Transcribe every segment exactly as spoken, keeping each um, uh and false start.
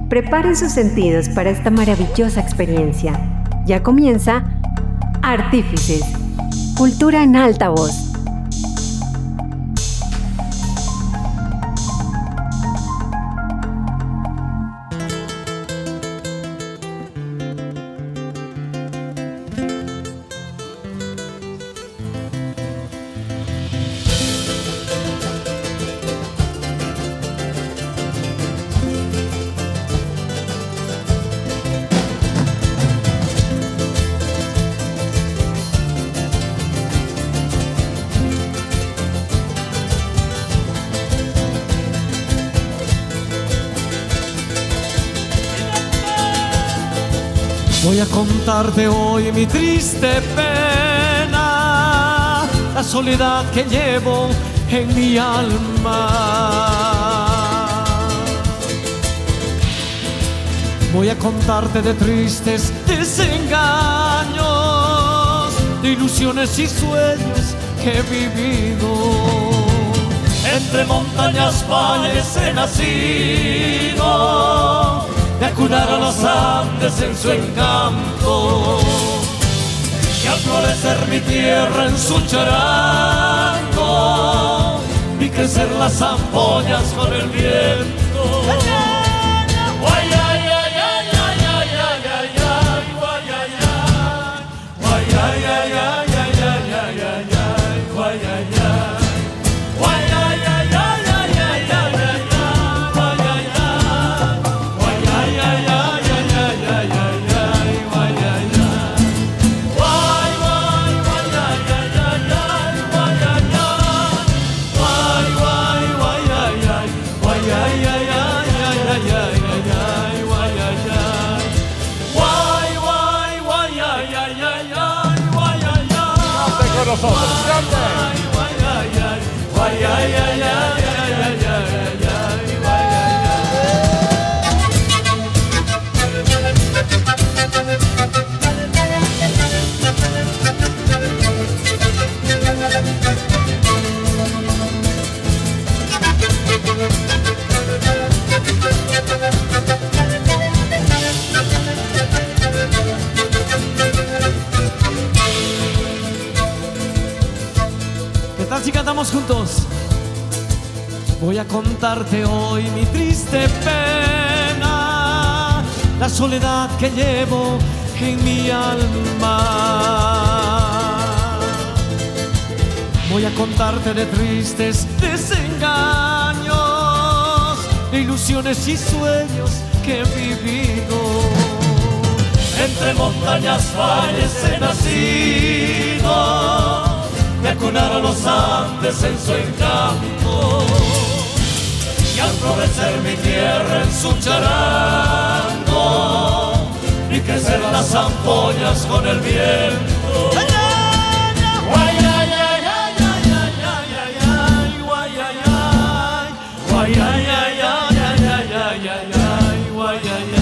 Preparen sus sentidos para esta maravillosa experiencia. Ya comienza Artífices, cultura en alta voz. Voy a contarte hoy mi triste pena, la soledad que llevo en mi alma. Voy a contarte de tristes desengaños, de ilusiones y sueños que he vivido. Entre montañas, valles he nacido, de acunar a los Andes en su encanto, y al florecer mi tierra en su charango, vi crecer las ampollas con el viento. Guay, ay, ay, ay, ay, ay, ay, ay, ay, guay, ay, ay, guay, ay, ay, ay, ay, ay, ay, ay, guay, ay, ay. Si cantamos juntos. Voy a contarte hoy mi triste pena, la soledad que llevo en mi alma. Voy a contarte de tristes desengaños, de ilusiones y sueños que he vivido. Entre montañas, valles he nacido, de acunar a los Andes en su encanto, y al florecer mi tierra en su charango, vi crecer las ampollas con el viento. Guay, ay, ay, ay, ay, ay, ay, ay, ay, guay, ay, ay, guay, ay, ay, ay, ay, ay, ay, ay, guay, ay, ay.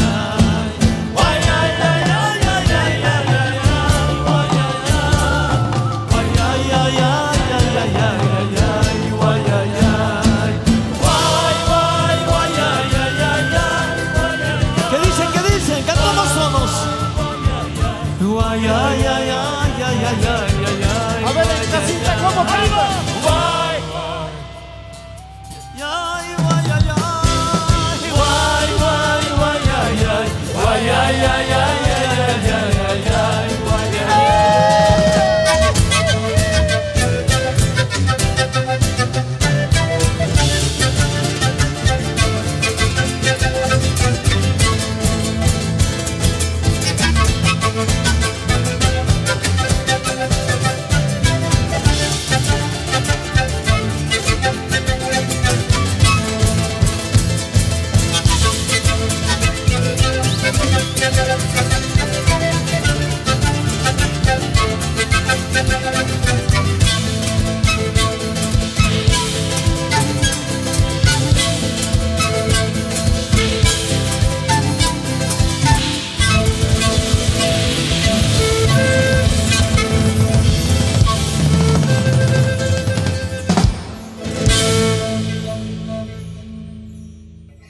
¿Qué dicen? ¿Qué dicen? Cantamos todos. Ay, ay, ay, ay, ay,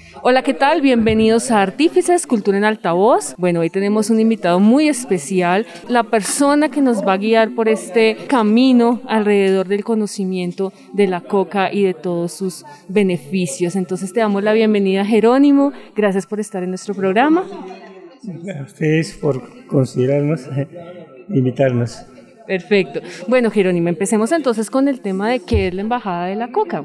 Hola, ¿qué tal? Bienvenidos a Artífices, Cultura en Altavoz. Bueno, hoy tenemos un invitado muy especial, la persona que nos va a guiar por este camino alrededor del conocimiento de la coca y de todos sus beneficios. Entonces te damos la bienvenida, Jerónimo. Gracias por estar en nuestro programa. A ustedes por considerarnos, invitarnos. Perfecto. Bueno, Jerónimo, empecemos entonces con el tema de qué es la Embajada de la Coca.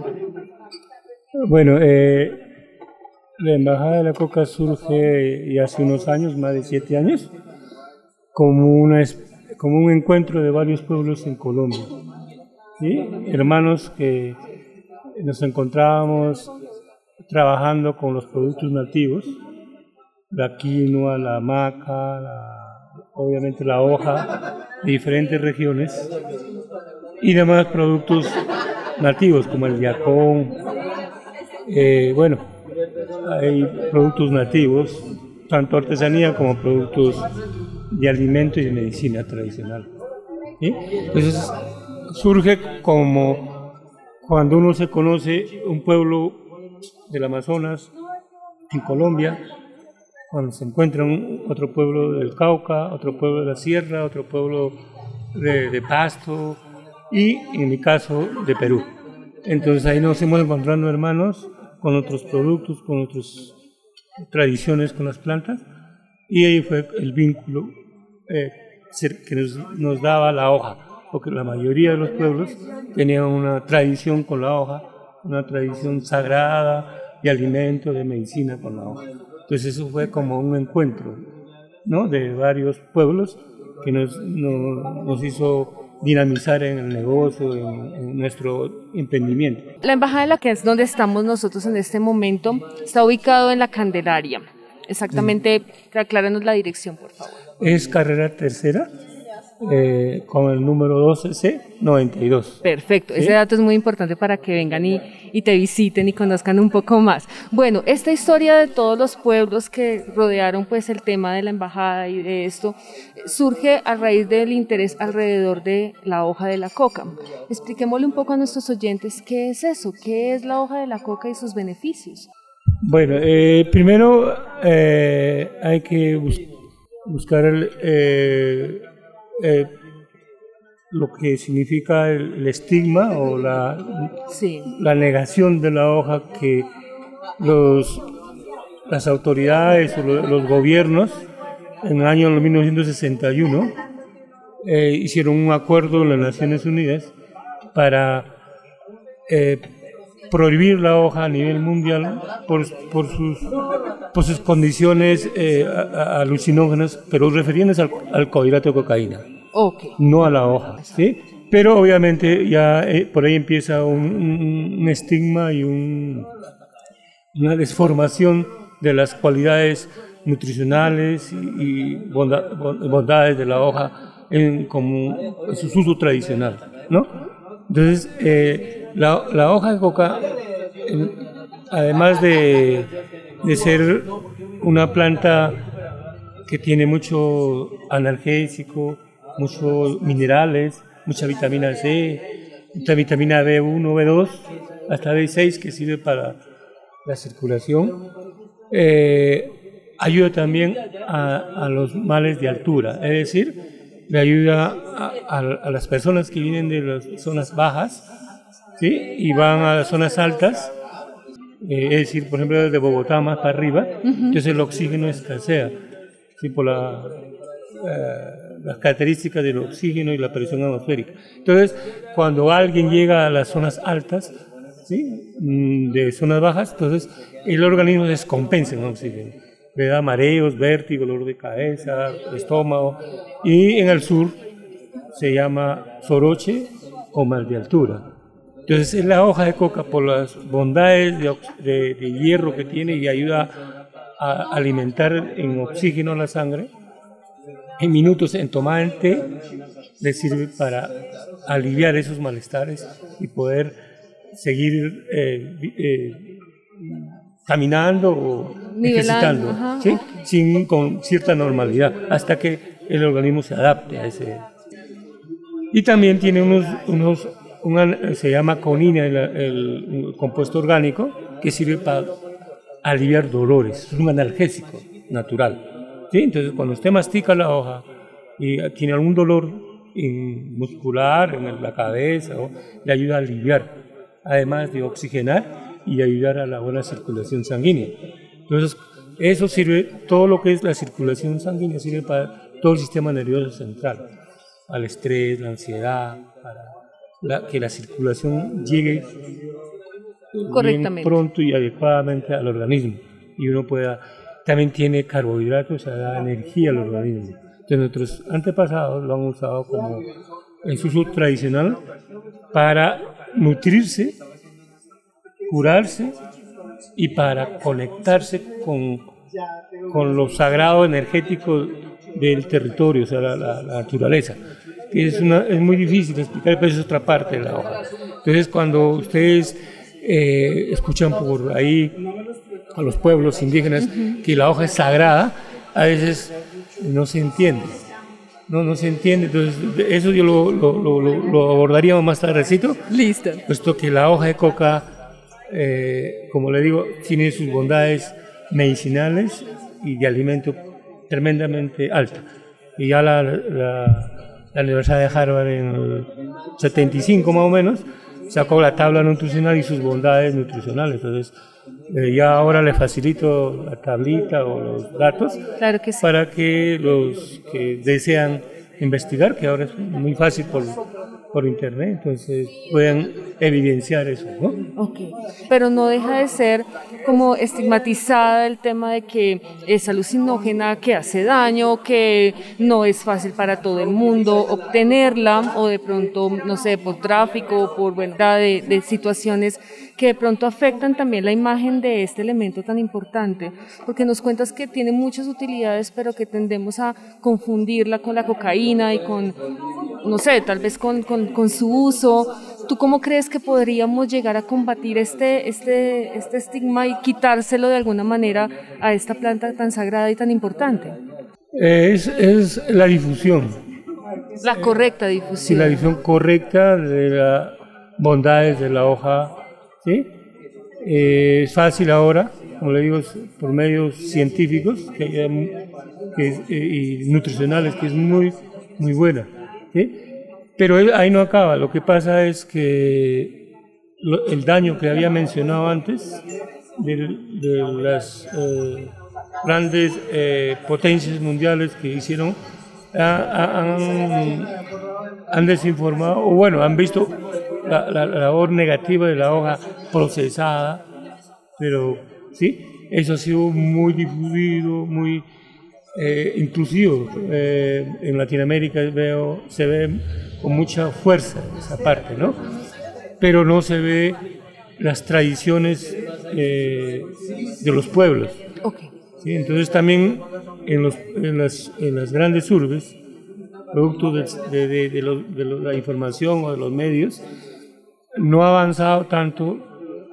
Bueno, eh, la Embajada de la Coca surge ya hace unos años, más de siete años, como, una, como un encuentro de varios pueblos en Colombia, ¿sí? Hermanos que nos encontrábamos trabajando con los productos nativos, la quinoa, la maca, la, obviamente la hoja de diferentes regiones y demás productos nativos como el yacón. Eh, bueno, hay productos nativos, tanto artesanía como productos de alimento y de medicina tradicional, ¿sí? Entonces surge como cuando uno se conoce un pueblo del Amazonas en Colombia, cuando se encuentra un, otro pueblo del Cauca, otro pueblo de la Sierra, otro pueblo de, de Pasto y en mi caso de Perú. Entonces ahí nos hemos encontrando hermanos con otros productos, con otras tradiciones con las plantas y ahí fue el vínculo eh, que nos, nos daba la hoja, porque la mayoría de los pueblos tenían una tradición con la hoja, una tradición sagrada de alimento, de medicina con la hoja. Entonces eso fue como un encuentro, ¿no?, de varios pueblos que nos, nos, nos hizo dinamizar en el negocio, en, en nuestro emprendimiento. La Embajada de la que es donde estamos nosotros en este momento está ubicado en la Candelaria. Exactamente, sí. Acláranos la dirección, por favor. Es carrera tercera, eh, con el número doce C noventa y dos. Perfecto, ¿Sí? Ese dato es muy importante para que vengan y, y te visiten y conozcan un poco más. Bueno, esta historia de todos los pueblos que rodearon pues el tema de la embajada y de esto, surge a raíz del interés alrededor de la hoja de la coca. Expliquémosle un poco a nuestros oyentes qué es eso, qué es la hoja de la coca y sus beneficios. Bueno, eh, primero eh, hay que bus buscar el... Eh, Eh, lo que significa el, el estigma o la, sí. la negación de la hoja que los, las autoridades o los, los gobiernos en el año mil novecientos sesenta y uno eh, hicieron un acuerdo en las Naciones Unidas para eh, prohibir la hoja a nivel mundial por, por, sus, por sus condiciones eh, alucinógenas, pero refiriéndose al, al carbohidrato de cocaína, okay. No a la hoja, ¿sí? Pero obviamente ya eh, por ahí empieza un, un, un estigma y un, una desformación de las cualidades nutricionales y, y bonda, bondades de la hoja en, como, en su uso tradicional, ¿no? Entonces, eh, la, la hoja de coca, eh, además de, de ser una planta que tiene mucho analgésico, muchos minerales, mucha vitamina C, mucha vitamina B uno, B dos, hasta B seis, que sirve para la circulación, eh, ayuda también a, a los males de altura, es decir, le ayuda a, a, a las personas que vienen de las zonas bajas, ¿sí?, y van a las zonas altas, eh, es decir, por ejemplo, desde Bogotá más para arriba, uh-huh. Entonces el oxígeno escasea, ¿sí?, por la, eh, las características del oxígeno y la presión atmosférica. Entonces, cuando alguien llega a las zonas altas, ¿sí?, de zonas bajas, entonces el organismo descompensa el oxígeno. Le da mareos, vértigo, dolor de cabeza, estómago, y en el sur se llama soroche o mal de altura. Entonces es la hoja de coca por las bondades de, de, de hierro que tiene y ayuda a alimentar en oxígeno a la sangre. En minutos en tomar el té le sirve para aliviar esos malestares y poder seguir eh, eh, caminando o ejercitando, ajá, ¿sí?, okay. Sin, con cierta normalidad, hasta que el organismo se adapte a ese. Y también tiene unos, unos una, se llama conina, el, el, el compuesto orgánico, que sirve para aliviar dolores, es un analgésico natural. ¿Sí? Entonces, cuando usted mastica la hoja y tiene algún dolor en muscular, en la cabeza, ¿no?, le ayuda a aliviar, además de oxigenar y ayudar a la buena circulación sanguínea. Entonces, eso sirve, todo lo que es la circulación sanguínea sirve para todo el sistema nervioso central, al estrés, la ansiedad, para la, que la circulación llegue bien pronto y adecuadamente al organismo y uno pueda, también tiene carbohidratos, o sea, da energía al organismo. Entonces nuestros antepasados lo han usado como en su uso tradicional para nutrirse, curarse y para conectarse con, con lo sagrado energético del territorio, o sea, la, la, la naturaleza. Es, una, es muy difícil explicar, pero es otra parte de la hoja. Entonces, cuando ustedes eh, escuchan por ahí a los pueblos indígenas uh-huh. que la hoja es sagrada, a veces no se entiende. No, no se entiende. Entonces, eso yo lo, lo, lo, lo abordaríamos más tardecito. Listo. Puesto que la hoja de coca, eh, como le digo, tiene sus bondades medicinales y de alimento tremendamente alta. Y ya la, la, la Universidad de Harvard en el setenta y cinco más o menos sacó la tabla nutricional y sus bondades nutricionales. Entonces, eh, ya ahora le facilito la tablita o los datos claro que sí. para que los que desean investigar, que ahora es muy fácil por, por internet, entonces puedan evidenciar eso, ¿no? Ok, pero no deja de ser como estigmatizada el tema de que es alucinógena, que hace daño, que no es fácil para todo el mundo obtenerla, o de pronto, no sé, por tráfico, por verdad de, de situaciones que de pronto afectan también la imagen de este elemento tan importante, porque nos cuentas que tiene muchas utilidades, pero que tendemos a confundirla con la cocaína y con, no sé, tal vez con, con, con su uso. ¿Tú cómo crees que podríamos llegar a combatir este, este, este estigma y quitárselo de alguna manera a esta planta tan sagrada y tan importante? Es, es la difusión. La correcta difusión. Sí, la difusión correcta de las bondades de la hoja. ¿Sí? Eh, es fácil ahora, como le digo, por medios científicos que, que, eh, y nutricionales, que es muy, muy buena. ¿Sí? Pero ahí no acaba. Lo que pasa es que lo, el daño que había mencionado antes de, de las eh, grandes eh, potencias mundiales que hicieron, ha, han, han desinformado, o bueno, han visto la, la, la labor negativa de la hoja procesada, pero sí, eso ha sido muy difundido, muy eh, inclusivo. Eh, en Latinoamérica veo, se ve con mucha fuerza esa parte, ¿no? Pero no se ve las tradiciones eh, de los pueblos. Okay. ¿Sí? Entonces también en, los, en, las, en las grandes urbes, producto de, de, de, de, lo, de lo, la información o de los medios, no ha avanzado tanto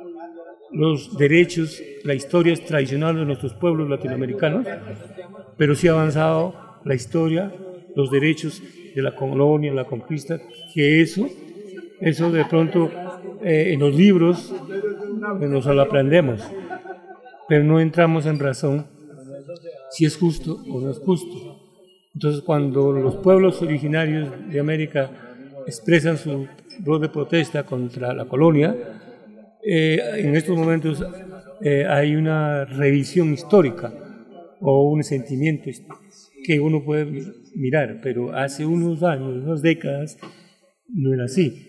los derechos, la historia tradicional de nuestros pueblos latinoamericanos, pero sí ha avanzado la historia, los derechos de la colonia, la conquista, que eso, eso de pronto eh, en los libros eh, nos lo aprendemos, pero no entramos en razón si es justo o no es justo. Entonces, cuando los pueblos originarios de América expresan su voz de protesta contra la colonia, eh, en estos momentos eh, hay una revisión histórica o un sentimiento que uno puede mirar, pero hace unos años, unas décadas, no era así.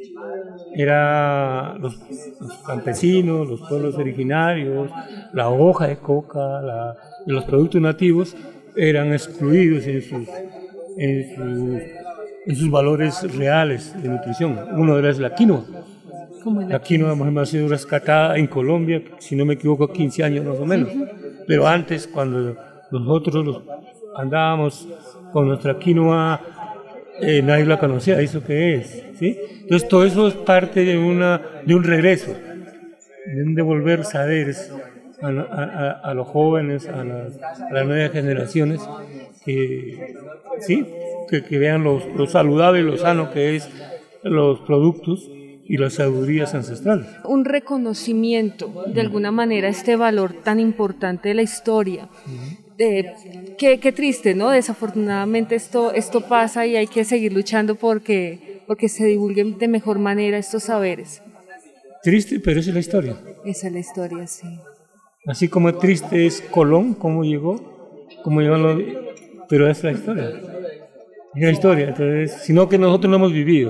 Era los, los campesinos, los pueblos originarios, la hoja de coca, la, los productos nativos eran excluidos en sus, en sus, en sus valores reales de nutrición. Uno de ellos es la quinoa. La, la quinoa ha sido rescatada en Colombia, si no me equivoco, quince años más o menos. Pero antes, cuando nosotros los andábamos con nuestra quinoa, eh, nadie la conocía, ¿eso qué es? ¿Sí? Entonces todo eso es parte de, una, de un regreso, de un devolver saberes a, a, a los jóvenes, a las, a las nuevas generaciones, que, ¿sí? que, que vean lo, lo saludable y lo sano que es los productos y las sabidurías ancestrales. Un reconocimiento, de alguna manera, este valor tan importante de la historia. Eh, qué, qué triste, ¿no? Desafortunadamente esto, esto pasa y hay que seguir luchando porque, porque se divulguen de mejor manera estos saberes. Triste, pero esa es la historia. Esa es la historia, sí. Así como triste es Colón, cómo llegó, cómo llegó, lo, pero esa es la historia. Es la historia, entonces, sino que nosotros lo hemos vivido.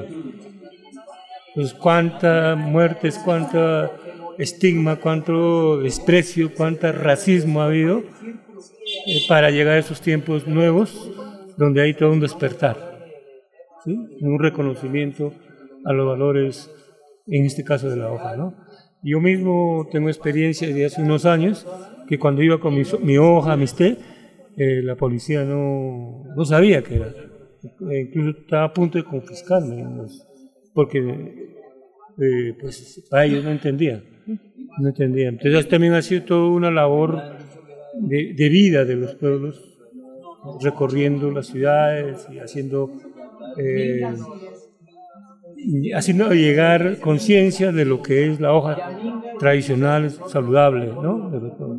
Pues cuánta muertes, cuánto estigma, cuánto desprecio, cuánto racismo ha habido eh, para llegar a esos tiempos nuevos donde hay todo un despertar, ¿sí? Un reconocimiento a los valores, en este caso de la hoja, ¿no? Yo mismo tengo experiencia de hace unos años que cuando iba con mi, mi hoja, mis té, eh, la policía no, no sabía qué era. Eh, incluso estaba a punto de confiscarme, los, porque eh, pues, para ellos no entendían. No entendían. Entonces también ha sido toda una labor de, de vida de los pueblos, recorriendo las ciudades y haciendo... Eh, haciendo llegar conciencia de lo que es la hoja tradicional, saludable, ¿no?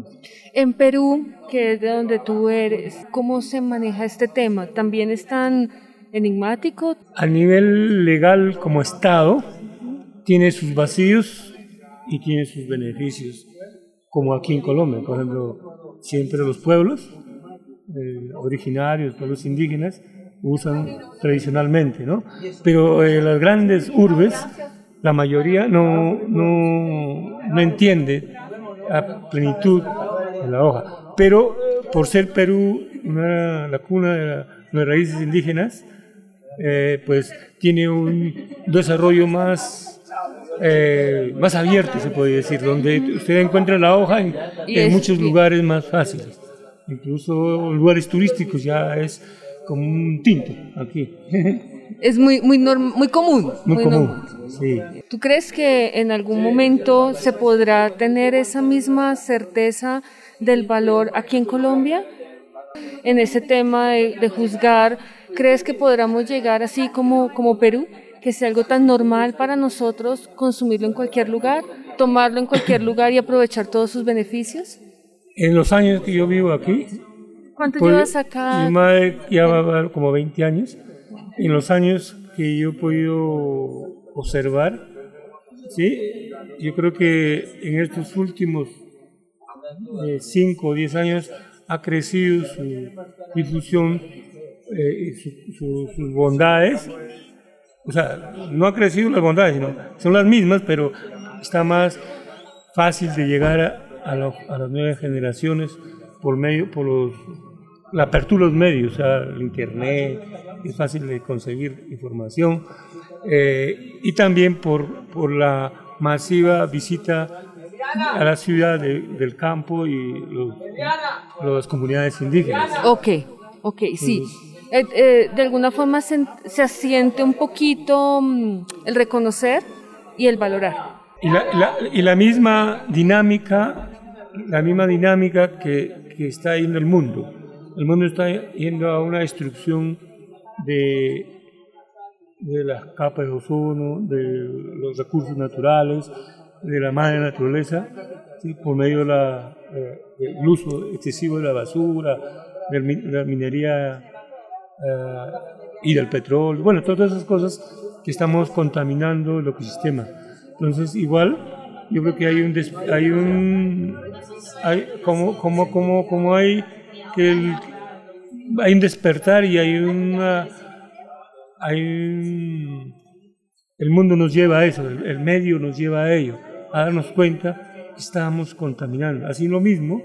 En Perú, que es de donde tú eres, ¿cómo se maneja este tema? ¿También es tan enigmático? A nivel legal, como Estado, tiene sus vacíos y tiene sus beneficios, como aquí en Colombia, por ejemplo, siempre los pueblos eh, originarios, pueblos indígenas, usan tradicionalmente, ¿no? Pero eh, las grandes urbes, la mayoría no, no, no entiende a plenitud de la hoja. Pero por ser Perú una, la cuna de, la, de las raíces indígenas, eh, pues tiene un desarrollo más, eh, más abierto, se puede decir, donde usted encuentra la hoja en, en muchos lugares más fáciles. Incluso lugares turísticos ya es como un tinto aquí. Es muy, muy, norm, muy común. Muy, muy común, normal. sí. ¿Tú crees que en algún momento se podrá tener esa misma certeza del valor aquí en Colombia? En ese tema de, de juzgar, ¿crees que podamos llegar así como, como Perú? Que sea algo tan normal para nosotros consumirlo en cualquier lugar, tomarlo en cualquier lugar y aprovechar todos sus beneficios. En los años que yo vivo aquí, ¿cuánto pues, llevas acá? Mi madre ya va a como veinte años. En los años que yo he podido observar, ¿sí? Yo creo que en estos últimos cinco o diez años ha crecido su difusión eh, su, su, sus bondades. O sea, no ha crecido las bondades, sino son las mismas, pero está más fácil de llegar a, a, lo, a las nuevas generaciones por medio, por los, la apertura de los medios, o sea, el internet, es fácil de conseguir información, eh, y también por, por la masiva visita a la ciudad de, del campo y los, las comunidades indígenas. Ok, ok, sí. Eh, eh, de alguna forma se, se asiente un poquito um, el reconocer y el valorar. Y la, la, y la misma dinámica, la misma dinámica que, que está yendo el mundo. El mundo está yendo a una destrucción de, de las capas de ozono, de los recursos naturales, de la madre naturaleza, ¿sí? Por medio de la, eh, del uso excesivo de la basura, de la minería Uh, y del petróleo, bueno, todas esas cosas que estamos contaminando el ecosistema. Entonces, igual, yo creo que hay un, des, hay un, hay como, como, como, como hay que el, hay un despertar y hay una, hay un, el mundo nos lleva a eso, el, el medio nos lleva a ello, a darnos cuenta que estamos contaminando. Así lo mismo,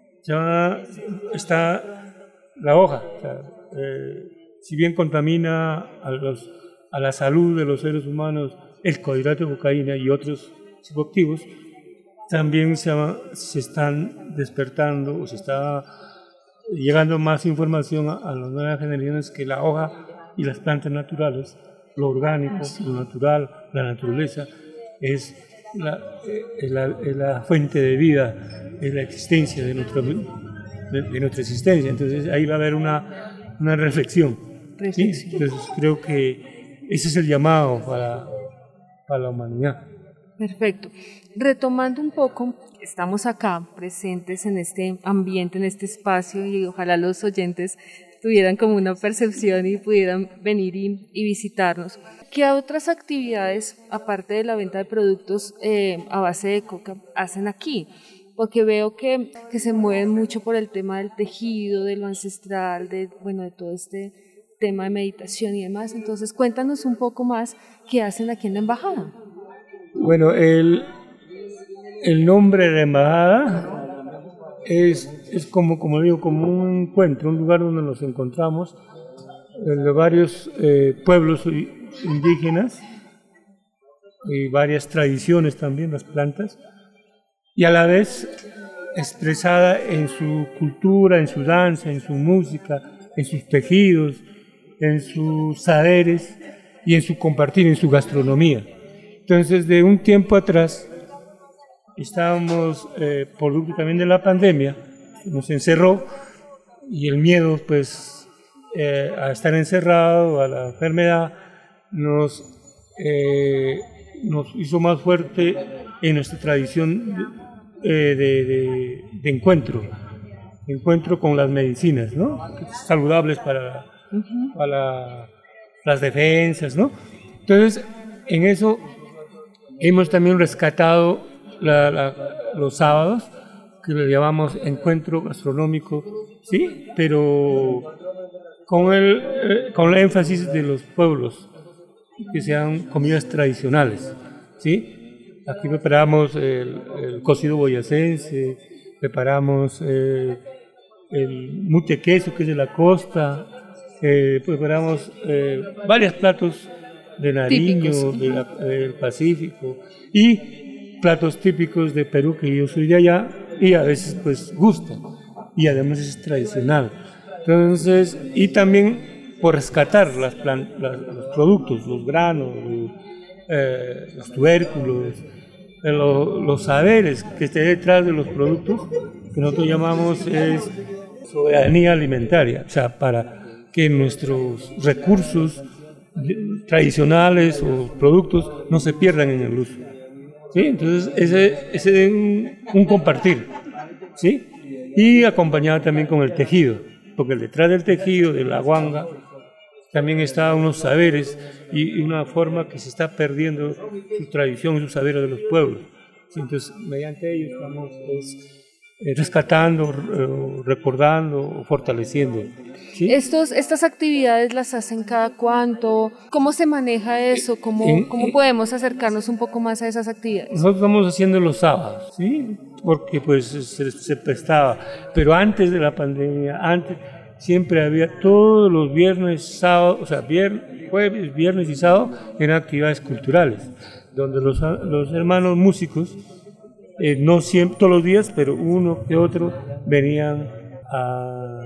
ya está la hoja. O sea, Eh, si bien contamina a, los, a la salud de los seres humanos el clorhidrato de cocaína y otros psicoactivos, también se, se están despertando o se está llegando más información a, a las nuevas generaciones que la hoja y las plantas naturales, lo orgánico, lo natural, la naturaleza, es la, es la, es la fuente de vida, es la existencia de, nuestro, de, de nuestra existencia. Entonces ahí va a haber una una reflexión, ¿sí? Entonces creo que ese es el llamado para, para la humanidad. Perfecto. Retomando un poco, estamos acá presentes en este ambiente, en este espacio, y ojalá los oyentes tuvieran como una percepción y pudieran venir y, y visitarnos. ¿Qué otras actividades, aparte de la venta de productos eh, a base de coca, hacen aquí? Porque veo que, que se mueven mucho por el tema del tejido, de lo ancestral, de, bueno, de todo este tema de meditación y demás. Entonces, cuéntanos un poco más qué hacen aquí en la embajada. Bueno, el, el nombre de la embajada es, es como, como digo, como un encuentro, un lugar donde nos encontramos de varios eh, pueblos indígenas y varias tradiciones también, las plantas, y a la vez expresada en su cultura, en su danza, en su música, en sus tejidos, en sus saberes y en su compartir, en su gastronomía. Entonces, de un tiempo atrás, estábamos, eh, producto también de la pandemia, nos encerró y el miedo, pues, eh, a estar encerrado, a la enfermedad, nos, eh, nos hizo más fuerte en nuestra tradición de, de, de, de encuentro, de encuentro con las medicinas, ¿no? Saludables para, uh-huh. para las defensas, ¿no? Entonces, en eso hemos también rescatado la, la, los sábados, que lo llamamos encuentro gastronómico, ¿sí? Pero con el, eh, con el énfasis de los pueblos, que sean comidas tradicionales, ¿sí? Aquí preparamos el, el cocido boyacense, preparamos eh, el mute queso, que es de la costa, eh, preparamos eh, varios platos de Nariño, de la, del Pacífico, y platos típicos de Perú, que yo soy de allá, y a veces pues gusta, y además es tradicional. Entonces, y también por rescatar las plant, las, los productos, los granos, los, eh, los tubérculos, eh, lo, los saberes que esté detrás de los productos, que nosotros llamamos es soberanía alimentaria, o sea, para que nuestros recursos tradicionales o productos no se pierdan en el uso, ¿sí? Entonces ese es un, un compartir, ¿sí? Y acompañado también con el tejido, porque detrás del tejido, de la guanga, también está unos saberes y, y una forma que se está perdiendo su tradición y sus saberes de los pueblos, ¿sí? Entonces mediante ellos estamos es, eh, rescatando, eh, recordando, fortaleciendo, ¿sí? Estos, estas actividades las hacen cada cuánto, ¿cómo se maneja eso? ¿Cómo, en, cómo podemos acercarnos un poco más a esas actividades? Nosotros estamos haciendo los sábados, ¿sí? Porque pues se, se prestaba, pero antes de la pandemia, antes siempre había todos los viernes, sábado, o sea, viernes, jueves, viernes y sábado eran actividades culturales, donde los, los hermanos músicos, eh, no siempre, todos los días, pero uno que otro venían a,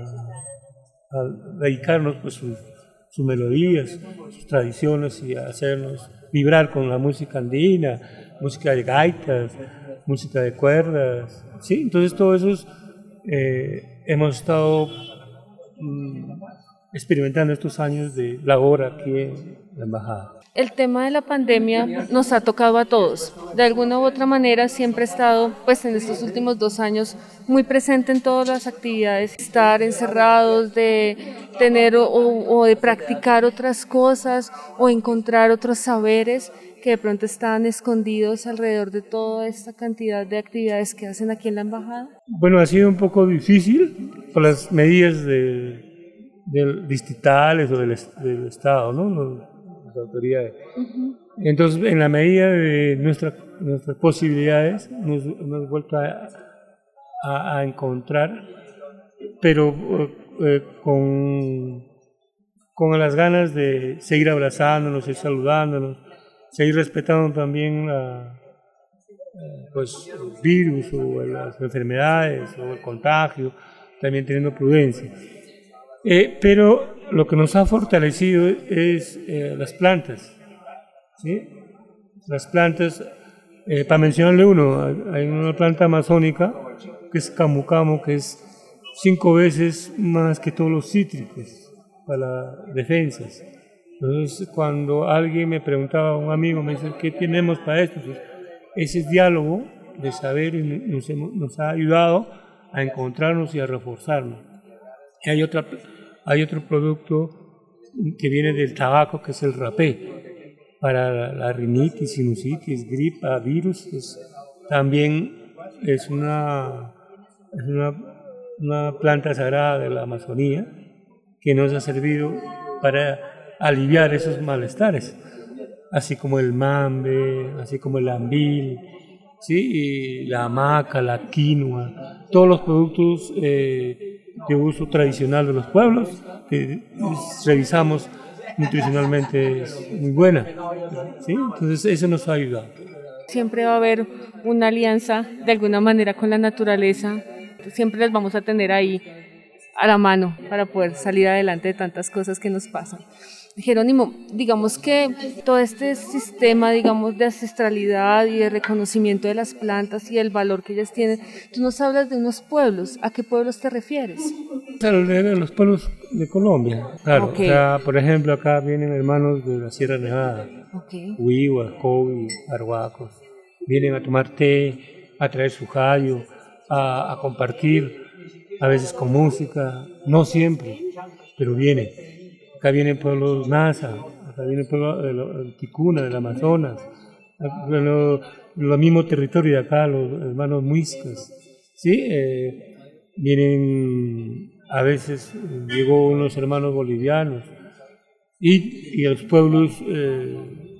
a dedicarnos pues sus, sus melodías, sus tradiciones y a hacernos vibrar con la música andina, música de gaitas, música de cuerdas, ¿sí? Entonces todo eso eh, hemos estado mm, experimentando estos años de labor aquí en la embajada. El tema de la pandemia nos ha tocado a todos. De alguna u otra manera siempre ha estado, pues en estos últimos dos años, muy presente en todas las actividades. Estar encerrados, de tener o, o de practicar otras cosas o encontrar otros saberes que de pronto están escondidos alrededor de toda esta cantidad de actividades que hacen aquí en la embajada. Bueno, ha sido un poco difícil por las medidas de, de distritales o del, del Estado, ¿no? Los, autoridades. Uh-huh. Entonces, en la medida de nuestra, nuestras posibilidades, nos hemos vuelto a, a, a encontrar, pero eh, con, con las ganas de seguir abrazándonos, seguir saludándonos, seguir respetando también la, pues, los virus o las enfermedades o el contagio, también teniendo prudencia. Eh, pero lo que nos ha fortalecido es eh, las plantas, ¿sí? Las plantas, eh, para mencionarle uno, hay una planta amazónica que es camu camu, que es cinco veces más que todos los cítricos para defensas, Entonces, cuando alguien me preguntaba, un amigo me dice, ¿qué tenemos para esto? Entonces, ese diálogo de saber nos, hemos, nos ha ayudado a encontrarnos y a reforzarnos. Y hay, otra, hay otro producto que viene del tabaco, que es el rapé, para la, la rinitis, sinusitis, gripa, virus. Es, también es una, es una, una planta sagrada de la Amazonía que nos ha servido para aliviar esos malestares, así como el mambe, así como el ambil, ¿sí? Y la hamaca, la quinoa, todos los productos eh, de uso tradicional de los pueblos que revisamos nutricionalmente es muy buena, ¿sí? Entonces eso nos ha ayudado. Siempre va a haber una alianza de alguna manera con la naturaleza, siempre les vamos a tener ahí a la mano para poder salir adelante de tantas cosas que nos pasan. Jerónimo, digamos que todo este sistema, digamos, de ancestralidad y de reconocimiento de las plantas y el valor que ellas tienen, tú nos hablas de unos pueblos, ¿a qué pueblos te refieres? A los pueblos de Colombia, claro. Okay. O sea, por ejemplo, acá vienen hermanos de la Sierra Nevada, okay. Huihuas, Covi, Arhuacos, vienen a tomar té, a traer su jallo, a, a compartir, a veces con música, no siempre, pero vienen. Acá vienen pueblos Nasa, acá vienen pueblos de, lo, de Ticuna, del Amazonas, de lo, lo mismo territorio de acá, los hermanos Muiscas, ¿sí? Eh, vienen, a veces llegó unos hermanos bolivianos, y, y los pueblos eh,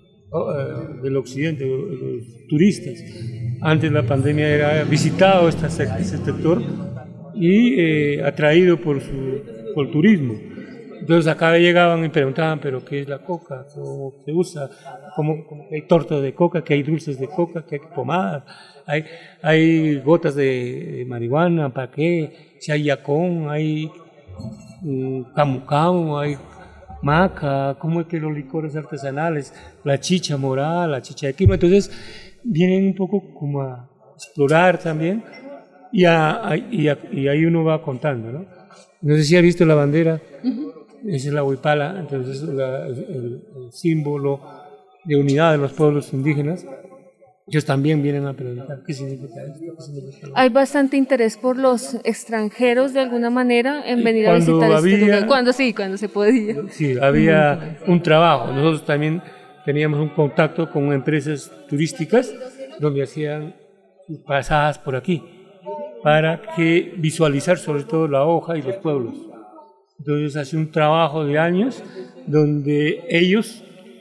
del occidente, los turistas. Antes de la pandemia era visitado este, este sector y eh, atraído por, su, por el turismo. Entonces acá llegaban y preguntaban, pero ¿qué es la coca? ¿Cómo se usa? ¿Cómo, cómo que hay tortas de coca? ¿Que hay dulces de coca? ¿Que hay pomadas? ¿Hay, hay gotas de marihuana? ¿Para qué? Si hay yacón, hay um, camucamo, hay maca, ¿cómo es que los licores artesanales? La chicha morada, la chicha de quima. Entonces vienen un poco como a explorar también y, a, a, y, a, y ahí uno va contando, ¿no? No sé si ha visto la bandera. Uh-huh. Esa es la huipala, entonces la, el, el símbolo de unidad de los pueblos indígenas. Ellos también vienen a preguntar qué significa esto. ¿Qué significa? Hay bastante interés por los extranjeros de alguna manera en venir a visitar este lugar. Cuando sí, cuando se podía. Sí, había un trabajo. Nosotros también teníamos un contacto con empresas turísticas donde hacían pasadas por aquí para que visualizar sobre todo la hoja y los pueblos. Entonces hace un trabajo de años donde ellos,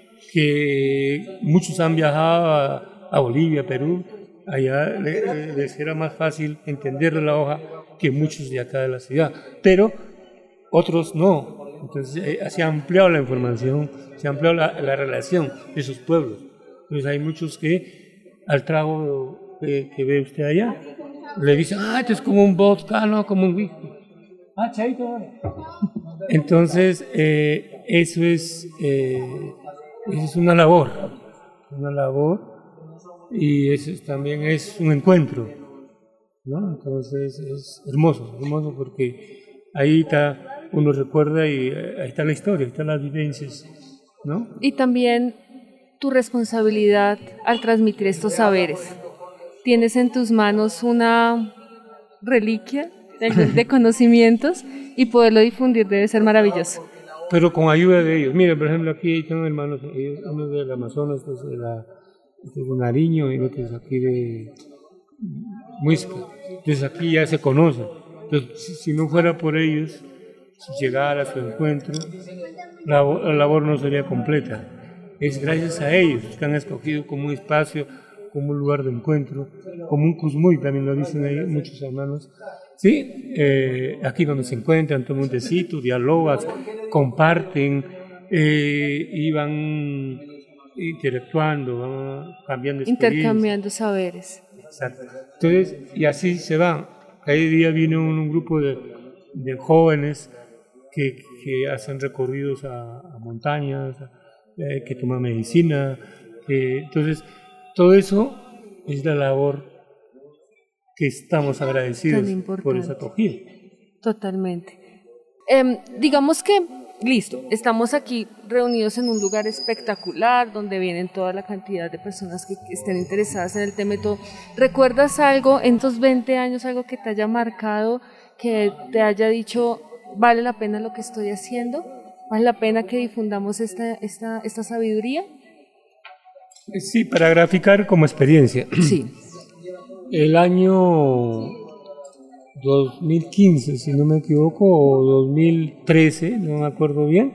que muchos han viajado a, a Bolivia, Perú, allá les, les era más fácil entender la hoja que muchos de acá de la ciudad, pero otros no. Entonces eh, se ha ampliado la información, se ha ampliado la, la relación de esos pueblos. Entonces hay muchos que al trago que, que ve usted allá, le dicen, ah, esto es como un vodka, no, como un whisky. Ah, chaito. Entonces, eh, eso es, eh, eso es una labor, una labor, y eso es, también es un encuentro, ¿no? Entonces, es hermoso, hermoso porque ahí está, uno recuerda y ahí está la historia, ahí están las vivencias, ¿no? Y también tu responsabilidad al transmitir estos saberes. Tienes en tus manos una reliquia de, de conocimientos y poderlo difundir debe ser maravilloso. Pero con ayuda de ellos. Mira, por ejemplo, aquí tengo hermanos, uno del Amazonas, otro de, la, de Nariño y otro de aquí de Muisca. Entonces aquí ya se conocen. Entonces, si, si no fuera por ellos, si llegara a su encuentro, la, la labor no sería completa. Es gracias a ellos que han escogido como un espacio, como un lugar de encuentro, como un cusmuy, también lo dicen ahí muchos hermanos. Sí, eh, aquí donde se encuentran, toman un tecito, dialogan, comparten eh, y van interactuando, van cambiando experiencias. Intercambiando saberes. Exacto. Entonces, y así se van. Cada día viene un, un grupo de, de jóvenes que, que hacen recorridos a, a montañas, eh, que toman medicina. Que, entonces, todo eso es la labor que estamos agradecidos por esa acogida. Totalmente. Eh, digamos que listo, estamos aquí reunidos en un lugar espectacular donde vienen toda la cantidad de personas que, que estén interesadas en el tema y todo. ¿Recuerdas algo en estos veinte años, algo que te haya marcado, que te haya dicho, vale la pena lo que estoy haciendo? ¿Vale la pena que difundamos esta, esta, esta sabiduría? Sí, para graficar como experiencia. Sí. El año dos mil quince, si no me equivoco, o dos mil trece, no me acuerdo bien,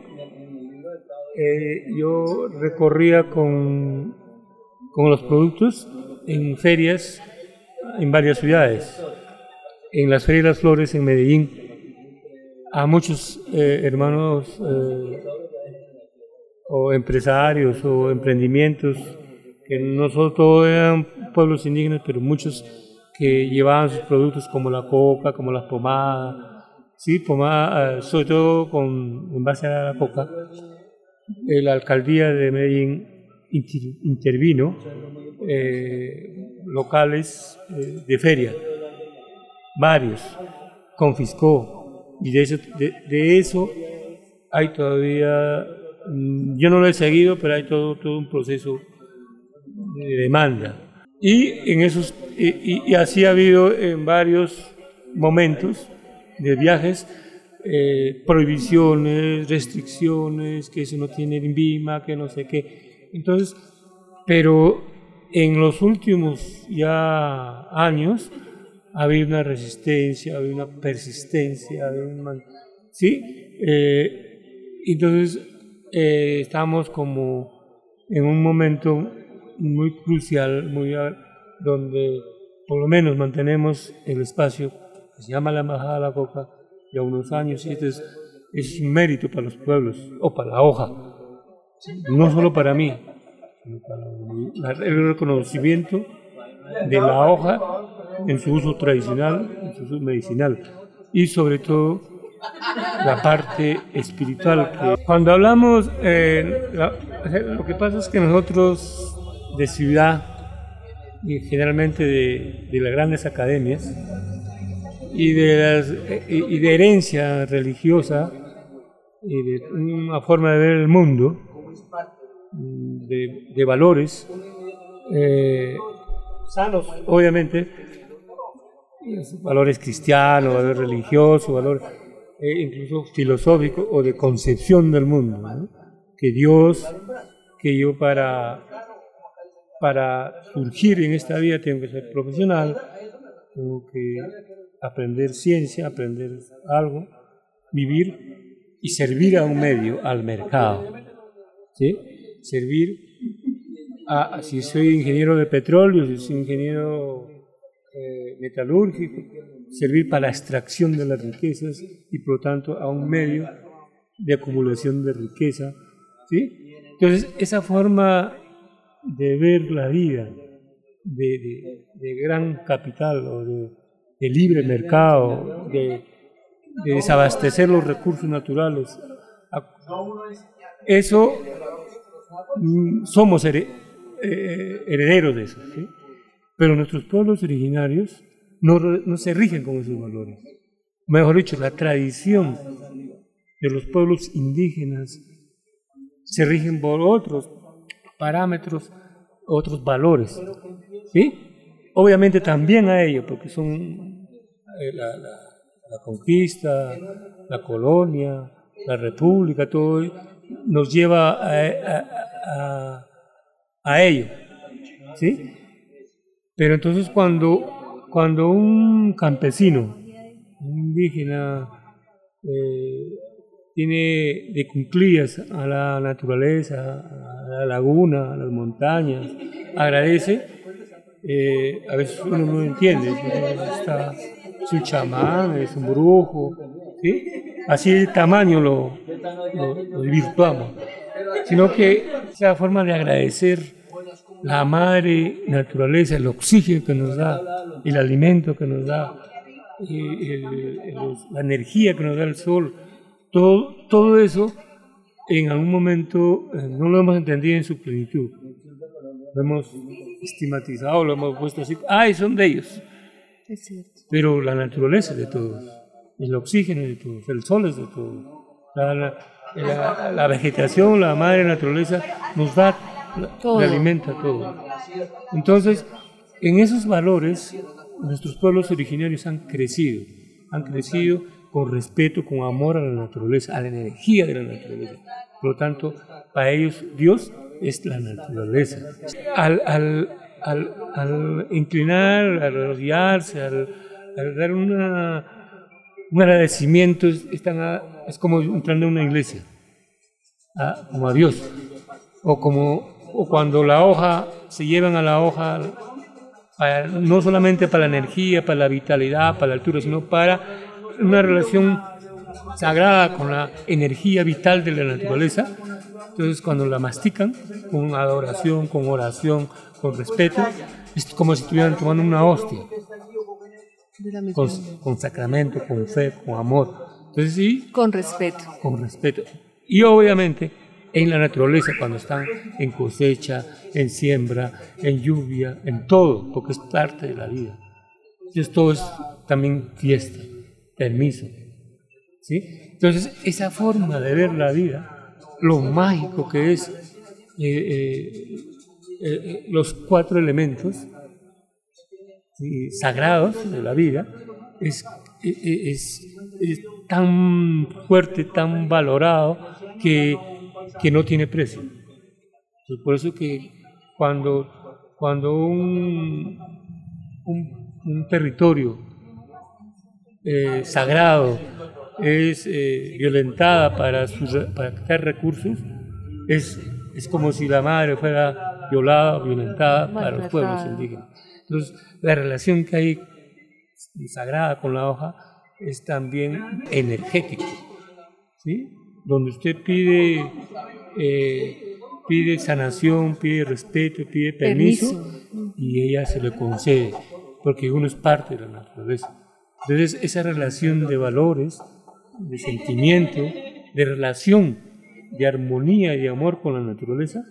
eh, yo recorría con, con los productos en ferias en varias ciudades. En las Ferias de las Flores en Medellín, a muchos eh, hermanos eh, o empresarios o emprendimientos que no solo todos eran pueblos indígenas, pero muchos que llevaban sus productos como la coca, como las pomadas, sí, pomada, eh, sobre todo con, en base a la coca. Eh, la alcaldía de Medellín inter, intervino eh, locales eh, de feria, varios, confiscó, y de eso, de, de eso hay todavía, yo no lo he seguido, pero hay todo, todo un proceso de demanda. Y, en esos, y, y así ha habido en varios momentos de viajes eh, prohibiciones, restricciones, que eso no tiene INVIMA, que no sé qué. Entonces, pero en los últimos ya años ha habido una resistencia, ha habido una persistencia, ha habido una, ¿sí? Eh, entonces, eh, estamos como en un momento muy crucial, muy donde por lo menos mantenemos el espacio que se llama la Embajada de la Coca ya unos años, y este es, es un mérito para los pueblos, o para la hoja, no solo para mí, sino para el reconocimiento de la hoja en su uso tradicional, en su uso medicinal, y sobre todo la parte espiritual. Que cuando hablamos, eh, la, lo que pasa es que nosotros de ciudad, y generalmente de, de las grandes academias, y de, las, y de herencia religiosa, y de una forma de ver el mundo, de, de valores eh, sanos, obviamente, valores cristianos, valores religiosos, valores eh, incluso filosóficos o de concepción del mundo, ¿no? Que Dios, que yo para, para surgir en esta vida tengo que ser profesional, tengo que aprender ciencia, aprender algo, vivir y servir a un medio, al mercado, ¿sí? Servir a, si soy ingeniero de petróleo, si soy ingeniero eh, metalúrgico, servir para la extracción de las riquezas y por lo tanto a un medio de acumulación de riqueza, ¿sí? Entonces esa forma de ver la vida de, de, de gran capital o de, de libre mercado, de, de desabastecer los recursos naturales, eso somos herederos de eso, ¿sí? Pero nuestros pueblos originarios no, no se rigen con esos valores. Mejor dicho, la tradición de los pueblos indígenas se rigen por otros parámetros, otros valores, ¿sí? Obviamente también a ellos, porque son la, la, la conquista, la colonia, la república, todo nos lleva a, a, a, a ello, ¿sí? Pero entonces cuando, cuando un campesino, un indígena, eh, tiene de cumplías a la naturaleza, a la laguna, a las montañas, agradece, eh, a veces uno no entiende, está, es un chamán, es un brujo, ¿sí? Así el tamaño lo, lo, lo virtuamos, sino que esa forma de agradecer la madre naturaleza, el oxígeno que nos da, el alimento que nos da, el, el, el, la energía que nos da el sol, todo, todo eso en algún momento eh, no lo hemos entendido en su plenitud, lo hemos estigmatizado, lo hemos puesto así, ¡ay, son de ellos! Es cierto. Pero la naturaleza es de todos, el oxígeno es de todos, el sol es de todos, la, la, la, la vegetación, la madre naturaleza nos da, Todo. le alimenta todo. Entonces, en esos valores, nuestros pueblos originarios han crecido, han crecido con respeto, con amor a la naturaleza, a la energía de la naturaleza. Por lo tanto, para ellos Dios es la naturaleza. Al, al, al, al inclinar, al arrodillarse, al, al dar una, un agradecimiento, es, están a, es como entrando en una iglesia, a, como a Dios. O, como, o cuando la hoja, se llevan a la hoja, para, no solamente para la energía, para la vitalidad, para la altura, sino para una relación sagrada con la energía vital de la naturaleza. Entonces, cuando la mastican, con adoración, con oración, con respeto, es como si estuvieran tomando una hostia, con, con sacramento, con fe, con amor. Entonces, sí, Con respeto. con respeto. Y obviamente, en la naturaleza, cuando están en cosecha, en siembra, en lluvia, en todo, porque es parte de la vida. Entonces, todo es también fiesta, permiso. ¿Sí? Entonces, esa forma de ver la vida, lo mágico que es eh, eh, eh, los cuatro elementos ¿sí? sagrados de la vida, es, es, es tan fuerte, tan valorado, que, que no tiene precio. Entonces, por eso que cuando, cuando un, un, un territorio eh, sagrado es eh, violentada para, su, para quitar recursos, es, es como si la madre fuera violada o violentada para los pueblos indígenas. Entonces, la relación que hay sagrada con la hoja es también energética, ¿sí? Donde usted pide, eh, pide sanación, pide respeto, pide permiso, permiso, y ella se le concede, porque uno es parte de la naturaleza. Entonces, esa relación de valores, de sentimiento, de relación, de armonía y de amor con la naturaleza,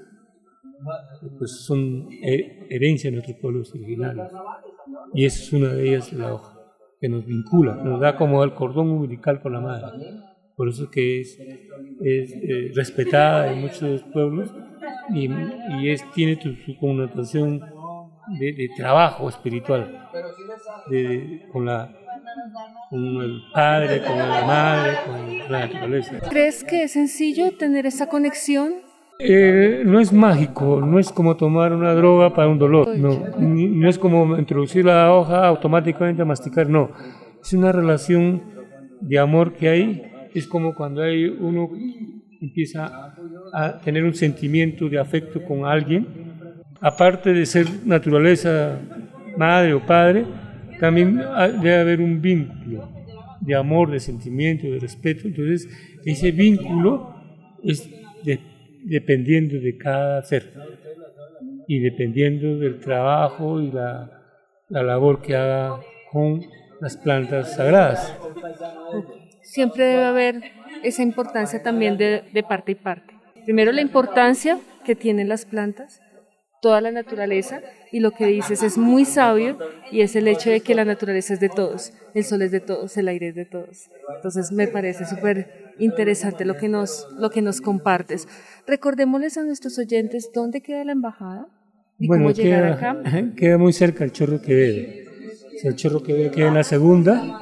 pues son herencia de nuestros pueblos originarios. Y esa es una de ellas, la hoja, que nos vincula, nos da como el cordón umbilical con la madre. Por eso que es, es eh, respetada en muchos pueblos y, y es, tiene tu, su connotación de, de trabajo espiritual, de, de, con la con el padre, con la madre, con la naturaleza. ¿Crees que es sencillo tener esa conexión? Eh, no es mágico, no es como tomar una droga para un dolor, no, ni, no es como introducir la hoja automáticamente a masticar, no. Es una relación de amor que hay, es como cuando hay uno empieza a tener un sentimiento de afecto con alguien, aparte de ser naturaleza, madre o padre, también debe haber un vínculo de amor, de sentimiento, de respeto. Entonces, ese vínculo es de, dependiendo de cada ser y dependiendo del trabajo y la, la labor que haga con las plantas sagradas. Siempre debe haber esa importancia también de, de parte y parte. Primero, la importancia que tienen las plantas, toda la naturaleza, y lo que dices es muy sabio, y es el hecho de que la naturaleza es de todos, el sol es de todos, el aire es de todos. Entonces me parece súper interesante lo que nos, lo que nos compartes. Recordémosles a nuestros oyentes dónde queda la embajada y bueno, cómo llegar queda, acá. Queda muy cerca el Chorro Quevedo. O sea, el Chorro Quevedo queda en la segunda,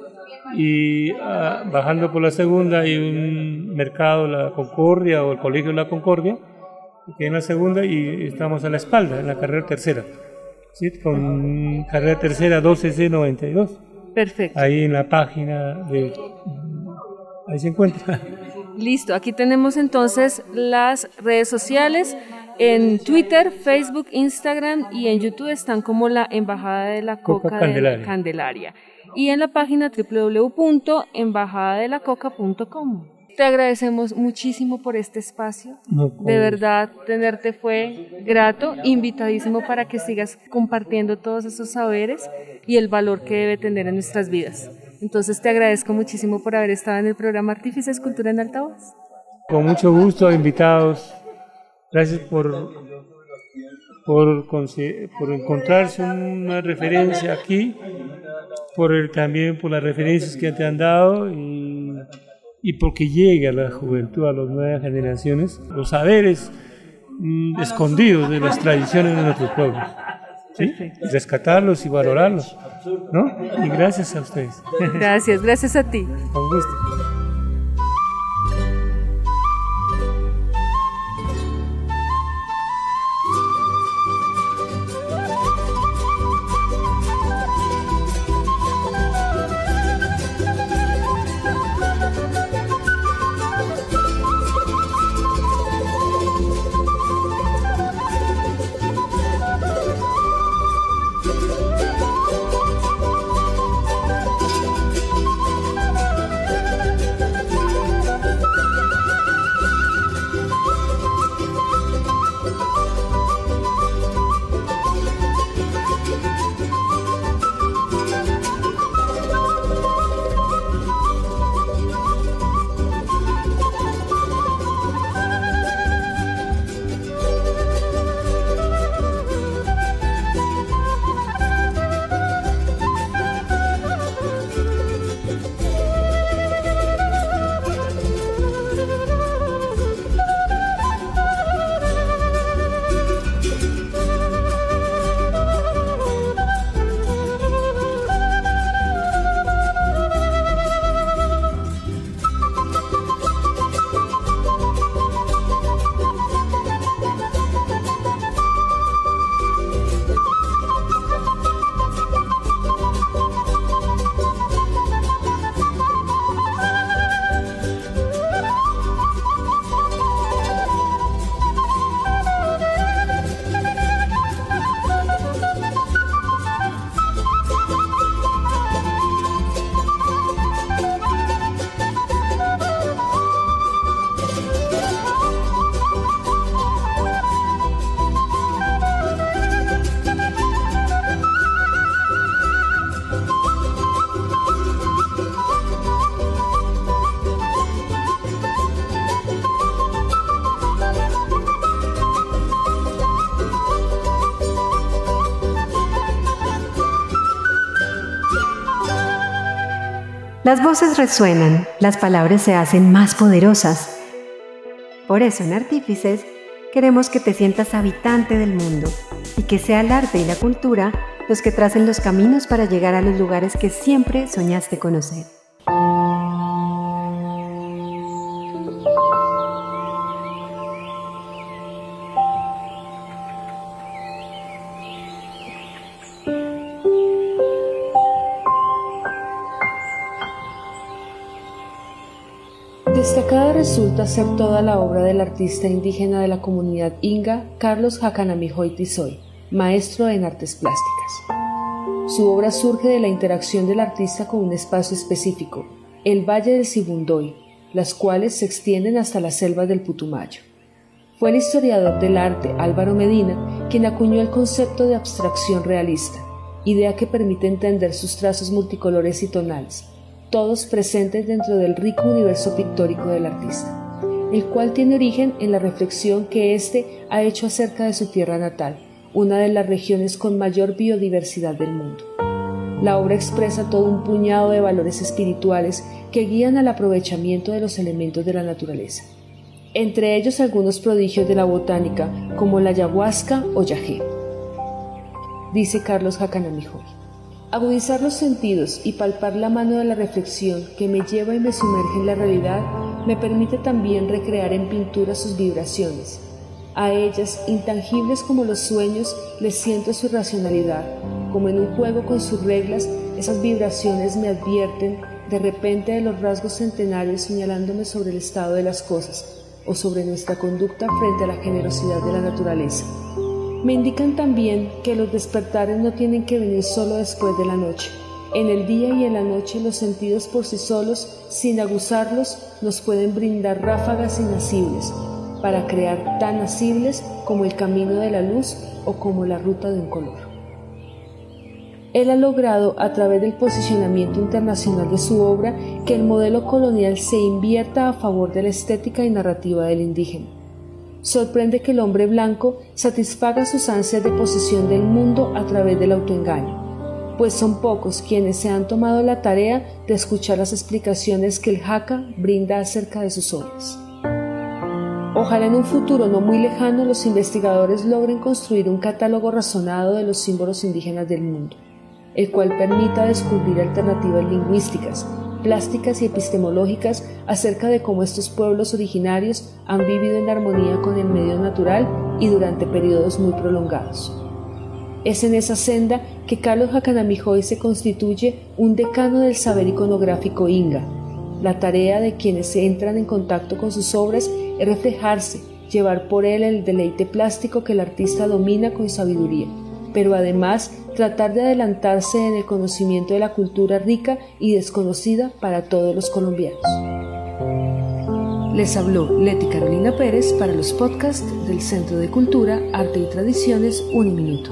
y uh, bajando por la segunda hay un mercado, la Concordia, o el Colegio de la Concordia, que en la segunda, y estamos a la espalda, en la carrera tercera, ¿sí? Con carrera tercera doce C noventa y dos. Perfecto. Ahí en la página, de, ahí se encuentra. Listo, aquí tenemos entonces las redes sociales, en Twitter, Facebook, Instagram y en YouTube están como la Embajada de la Coca, Coca Candelaria. de Candelaria. Y en la página doble u doble u doble u punto embajada de la coca punto com. Te agradecemos muchísimo por este espacio. No, de verdad, tenerte fue grato, invitadísimo para que sigas compartiendo todos esos saberes y el valor que debe tener en nuestras vidas. Entonces te agradezco muchísimo por haber estado en el programa Artífices Cultura en Altavoz. Con mucho gusto, invitados. Gracias por, por, por encontrarse una referencia aquí, por el, también por las referencias que te han dado y y porque llegue a la juventud, a las nuevas generaciones, los saberes mmm, escondidos de las tradiciones de nuestros pueblos. ¿Sí? Rescatarlos y valorarlos, ¿no? Y gracias a ustedes. Gracias, gracias a ti. Con gusto. Las voces resuenan, las palabras se hacen más poderosas. Por eso en Artífices queremos que te sientas habitante del mundo y que sea el arte y la cultura los que tracen los caminos para llegar a los lugares que siempre soñaste conocer. Destacada resulta ser toda la obra del artista indígena de la comunidad Inga, Carlos Hakanamijoy Tizoy, maestro en artes plásticas. Su obra surge de la interacción del artista con un espacio específico, el Valle del Sibundoy, las cuales se extienden hasta las selvas del Putumayo. Fue el historiador del arte Álvaro Medina quien acuñó el concepto de abstracción realista, idea que permite entender sus trazos multicolores y tonales, todos presentes dentro del rico universo pictórico del artista, el cual tiene origen en la reflexión que éste ha hecho acerca de su tierra natal, una de las regiones con mayor biodiversidad del mundo. La obra expresa todo un puñado de valores espirituales que guían al aprovechamiento de los elementos de la naturaleza, entre ellos algunos prodigios de la botánica como la ayahuasca o yagé. Dice Carlos Hakanamijoy: agudizar los sentidos y palpar la mano de la reflexión que me lleva y me sumerge en la realidad me permite también recrear en pintura sus vibraciones. A ellas, intangibles como los sueños, les siento su racionalidad. Como en un juego con sus reglas, esas vibraciones me advierten de repente de los rasgos centenarios señalándome sobre el estado de las cosas o sobre nuestra conducta frente a la generosidad de la naturaleza. Me indican también que los despertares no tienen que venir solo después de la noche. En el día y en la noche los sentidos por sí solos, sin aguzarlos, nos pueden brindar ráfagas inacibles, para crear tan asibles como el camino de la luz o como la ruta de un color. Él ha logrado, a través del posicionamiento internacional de su obra, que el modelo colonial se invierta a favor de la estética y narrativa del indígena. Sorprende que el hombre blanco satisfaga sus ansias de posesión del mundo a través del autoengaño. pues son pocos quienes se han tomado la tarea de escuchar las explicaciones que el Jaca brinda acerca de sus obras. Ojalá en un futuro no muy lejano los investigadores logren construir un catálogo razonado de los símbolos indígenas del mundo, el cual permita descubrir alternativas lingüísticas, plásticas y epistemológicas acerca de cómo estos pueblos originarios han vivido en armonía con el medio natural y durante periodos muy prolongados. Es en esa senda que Carlos Jacanamijoy se constituye un decano del saber iconográfico inga. La tarea de quienes entran en contacto con sus obras es reflejarse, llevar por él el deleite plástico que el artista domina con sabiduría, pero además tratar de adelantarse en el conocimiento de la cultura rica y desconocida para todos los colombianos. Les habló Leti Carolina Pérez para los podcasts del Centro de Cultura, Arte y Tradiciones Uniminuto.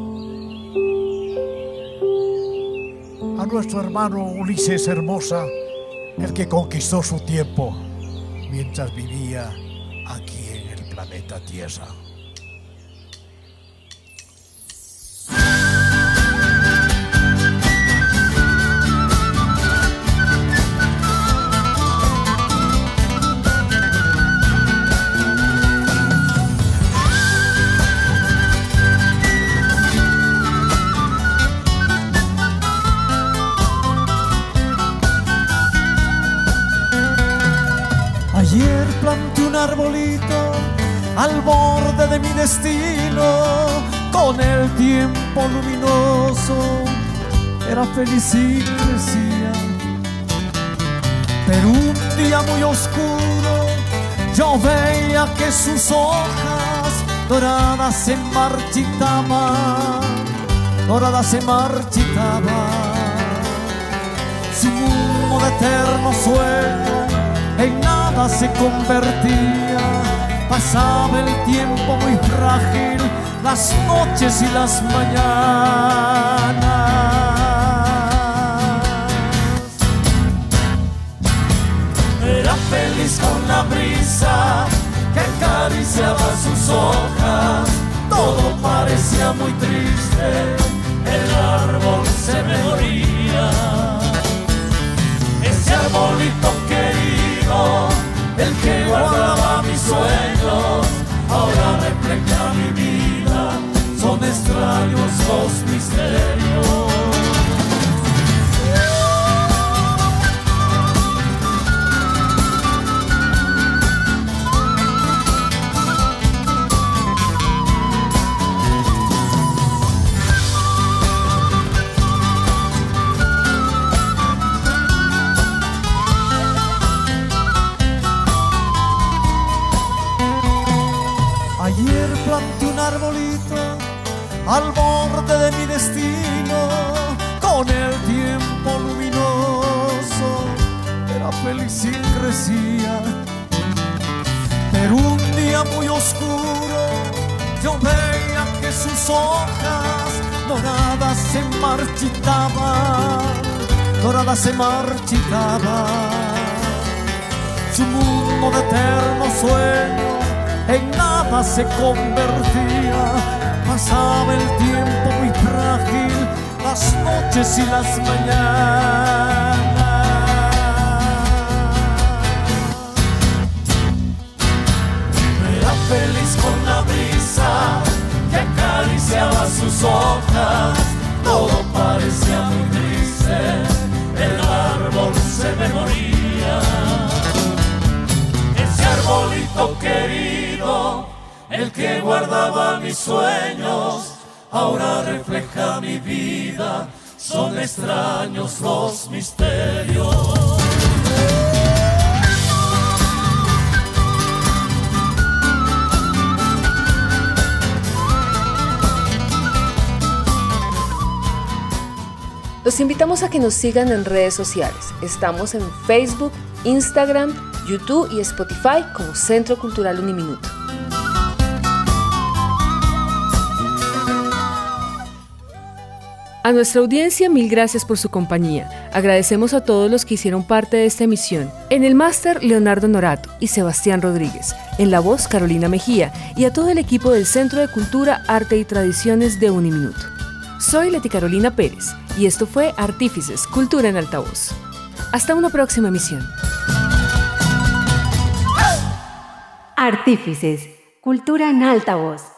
A nuestro hermano Ulises Hermosa, el que conquistó su tiempo mientras vivía aquí en el planeta Tierra. Ayer planté un arbolito al borde de mi destino, con el tiempo luminoso era feliz y crecía. Pero un día muy oscuro yo veía que sus hojas doradas se marchitaban, doradas se marchitaban. Su mundo de eterno sueño en nada se convertía. Pasaba el tiempo muy frágil, las noches y las mañanas. Era feliz con la brisa que acariciaba sus hojas. Todo parecía muy triste, el árbol se me moría. Ese arbolito querido, el que guardaba mis sueños, ahora refleja mi vida. Son extraños los misterios. Ayer planté un arbolito al borde de mi destino, con el tiempo luminoso era feliz y crecía. Pero un día muy oscuro yo veía que sus hojas doradas se marchitaban, doradas se marchitaban. Su mundo de eterno sueño en nada se convertía. Pasaba el tiempo muy frágil, las noches y las mañanas. Era feliz con la brisa que acariciaba sus hojas. Todo parecía muy triste, el árbol se me moría. Ese arbolito querido, el que guardaba mis sueños, ahora refleja mi vida. Son extraños los misterios. Los invitamos a que nos sigan en redes sociales. Estamos en Facebook, Instagram, YouTube y Spotify como Centro Cultural Uniminuto. A nuestra audiencia, mil gracias por su compañía. Agradecemos a todos los que hicieron parte de esta emisión. En el máster, Leonardo Norato y Sebastián Rodríguez. En la voz, Carolina Mejía. Y a todo el equipo del Centro de Cultura, Arte y Tradiciones de Uniminuto. Soy Leti Carolina Pérez y esto fue Artífices, Cultura en Altavoz. Hasta una próxima emisión. Artífices, Cultura en Altavoz.